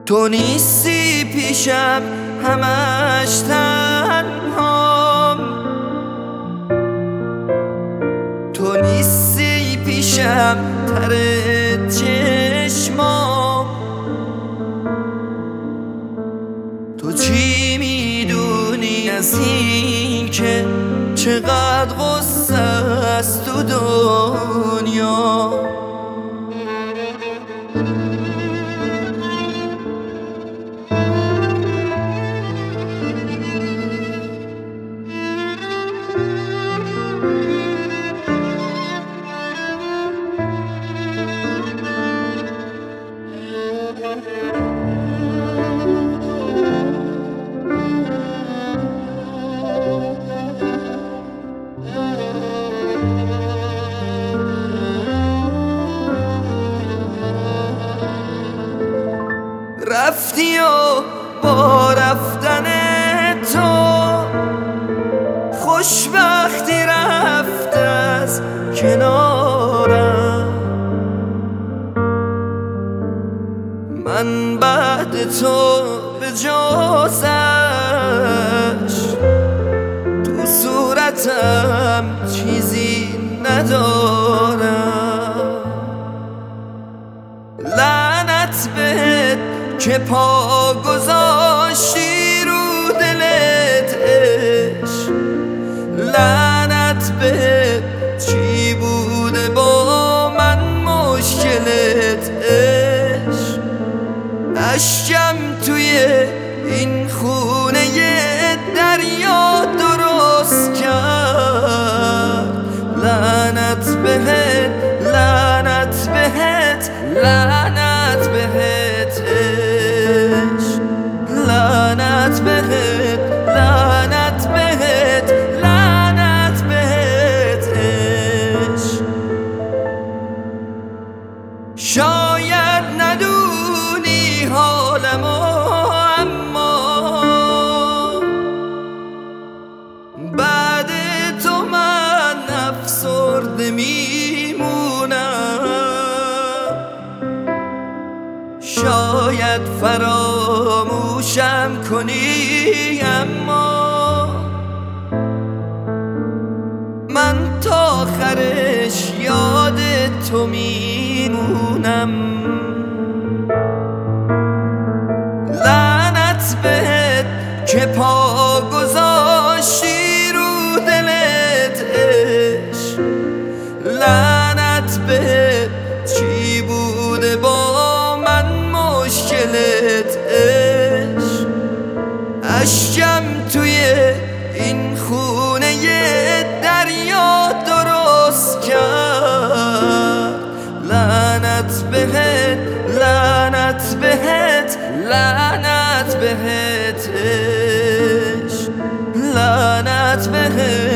تو نیستی پیشم همش تنهام، تو نیستی پیشم تر چشمام. تو چی میدونی از این که چقدر غصه است تو دنیا؟ رفتی و با رفتن تو خوشبختی رفت از کنارم. من بعد تو به جز اشک تو صورتم چیزی ندارم. لعنت بهت که پا گذاشتی رو دلت عشق، لعنت بهت چی بوده با من مشکلت عشق. اشکم توی این خونه دریا درست کرد. لعنت بهت، لعنت بهت، لعنت بهت عشق. لعنت بهت، لعنت بهت، لعنت بهت عشق. شاید ندونی حالمو، اما بعد تو من افسرده میمونم. شاید فراموشم کنی، اما من تا آخرش یاد تو میمونم. لعنت بهت که پا گذاشتی رو دلت عشق، لعنت بهت چی بوده با من مشکلت عشق. اشکم توی این خونه دریا درست کرد. لعنت بهت، لعنت بهت، لعنت بهت عشق. لعنت بهت.